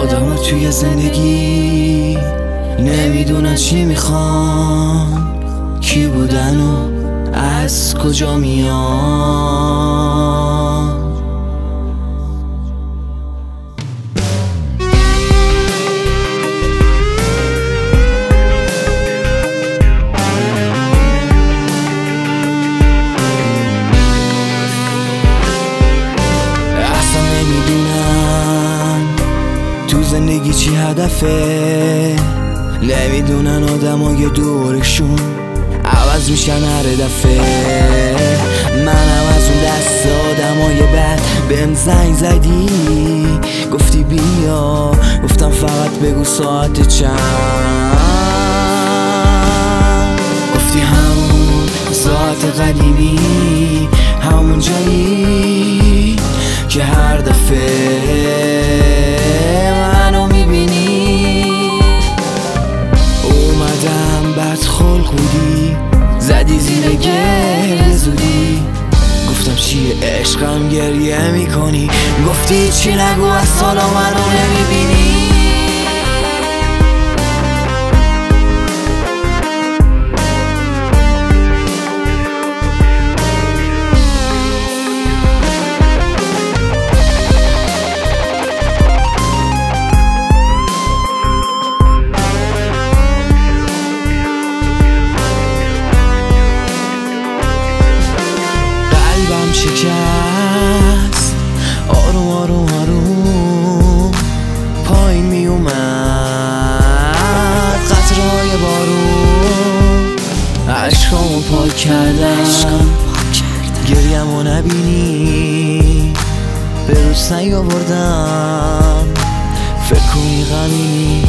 آدم توی زندگی نمیدونن چی میخوان، کی بودن و از کجا میان. اصلا نمیدونن تو زندگی چی هدفه، نمیدونن آدمای دورشون عوض میشن هر دفعه. منم از اون دست آدمای بد بهم زنگ زدی گفتی بیا، گفتم فقط بگو ساعت چند، گفتی همون ساعت قدیمی، همون جایی که هر دفعه منو میبینی. اومدم بد خلق بودی، زدی زیر گل زودی، گفتم چیه عشقم گریه میکنی، گفتی چی نگو از سالا منو نمیبینی. شکست آروم آروم آروم پایین می اومد قطرهای بارون، عشقامو پاک کردم گریمو نبینی، به روز نیاوردم فکر کنی غمینی.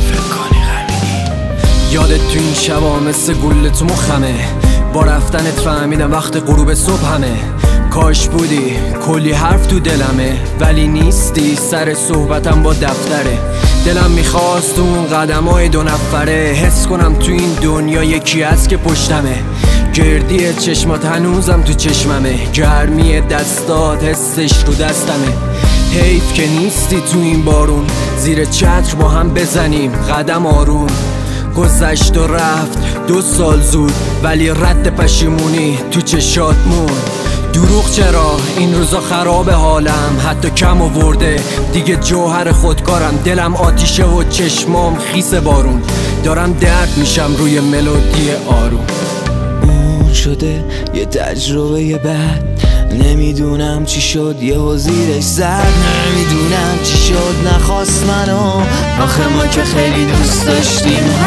یادت تو این شبا مثل گل تو مخمه، با رفتنت فهمیدم وقت غروب صبح همه. کاش بودی کلی حرف تو دلمه، ولی نیستی سر صحبتم با دفتره. دلم میخواست اون قدمای 2 نفره حس کنم تو این دنیا یکی هست که پشتمه. گردی چشمات هنوزم تو چشممه، گرمی دستات حسش رو دستمه. حیف که نیستی تو این بارون، زیر چتر با هم بزنیم قدم آروم. گذشت و رفت 2 سال زود، ولی رد پشیمونی تو چشات مون. دروغ چرا این روزا خراب حالم، حتی کم آورده دیگه جوهر خودکارم. دلم آتیشه و چشمام خیس بارون، دارم درد میشم روی ملودی آروم. اون شده یه تجربه بد، نمیدونم چی شد یهو زیرش زد، نمیدونم چی شد نخواست منو. آخه ما که خیلی دوست داشتیم